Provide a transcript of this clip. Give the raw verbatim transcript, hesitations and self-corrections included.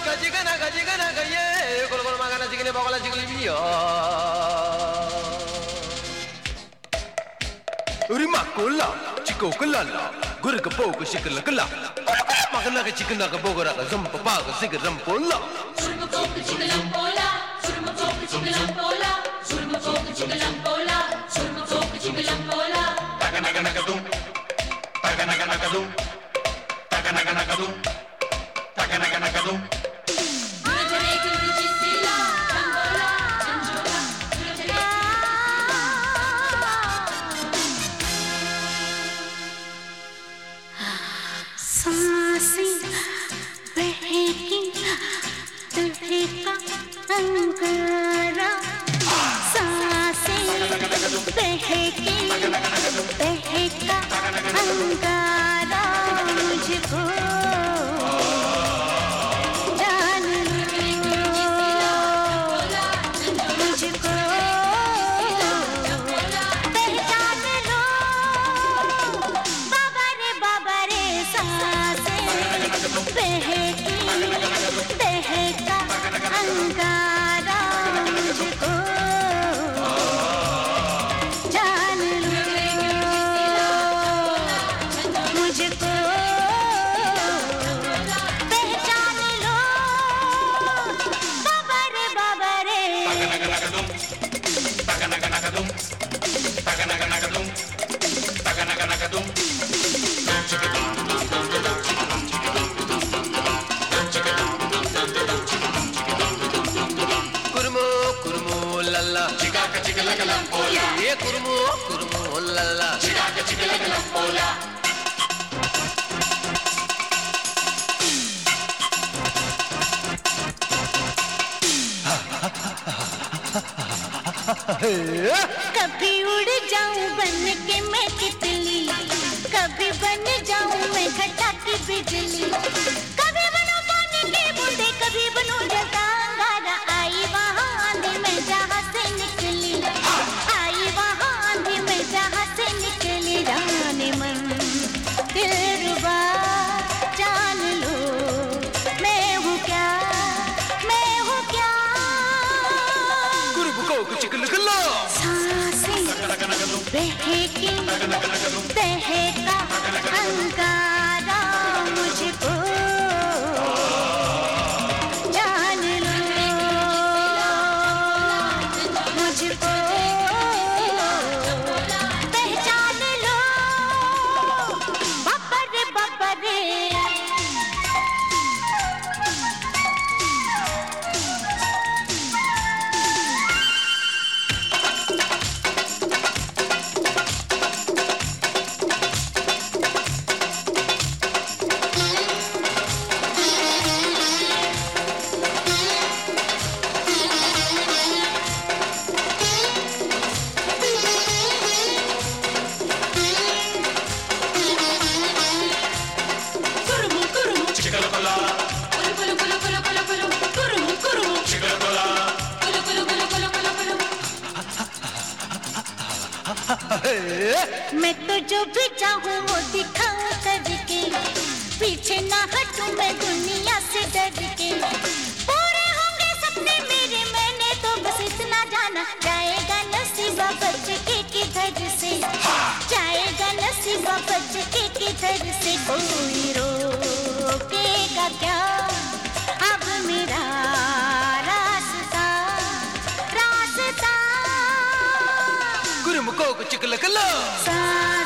Gajigana, gajigana, gaye, golgol magana, jigine bagala jigli biya. Urima kola, chiko kolala, guru ka pogo shikala kala. Magana ka chikana ka bogora ka zampa pa ka sigaram pola. Surma pogo chikalam pola, surma pogo chikalam pola, surma pogo chikalam pola, surma pogo chikalam pola. Tagana gana kadum, tagana gana kadum, tagana gana kadum, tagana gana kadum. अंगारा सांसें बहके बहका अंगारा मुझको जान लो मुझको पहचान लो बाबा रे बाबा रे सांसें बहकी बहका अंगारा मुझको जान लो मुझको पहचान लो बाबा रे बाबा रे Tagana gana kadum, tagana gana kadum, tagana gana kadum, Kurmo, kurmo, lalla, chikaka chikalakalam pola, ye kurmo, kurmo, lalla. chikaka chikalakalam pola. कभी उड़ जाऊं बन के मैं तितली, कभी बन जाऊं मैं घटा की बिजली, कभी बनूं पानी की बूंदे, कभी बनूं जलता अंगारा। आई वहाँ आंधी मैं जहाँ से निकली, आई वहाँ आंधी मैं जहाँ से निकली। जाने मन दिलरुबा जान लो मैं हूँ क्या, मैं हूँ क्या। Guru buko ka chikala kala. सांसें बहकी बहका अंगारा मुझको जान लो मुझको पहचान लो बाबा रे बाबा रे। मैं तो जो भी चाहूँ वो दिखाऊं करके, पीछे ना हटूं मैं दुनिया से डर के। पूरे होंगे सपने मेरे, मैंने तो बस इतना जाना। जाएगा नसीबा बच के किधर से, जाएगा नसीबा बच के किधर से। कोई रोकेगा क्या अब मेरा रास्ता, रास्ता। Guru buko ka chikala kala. सा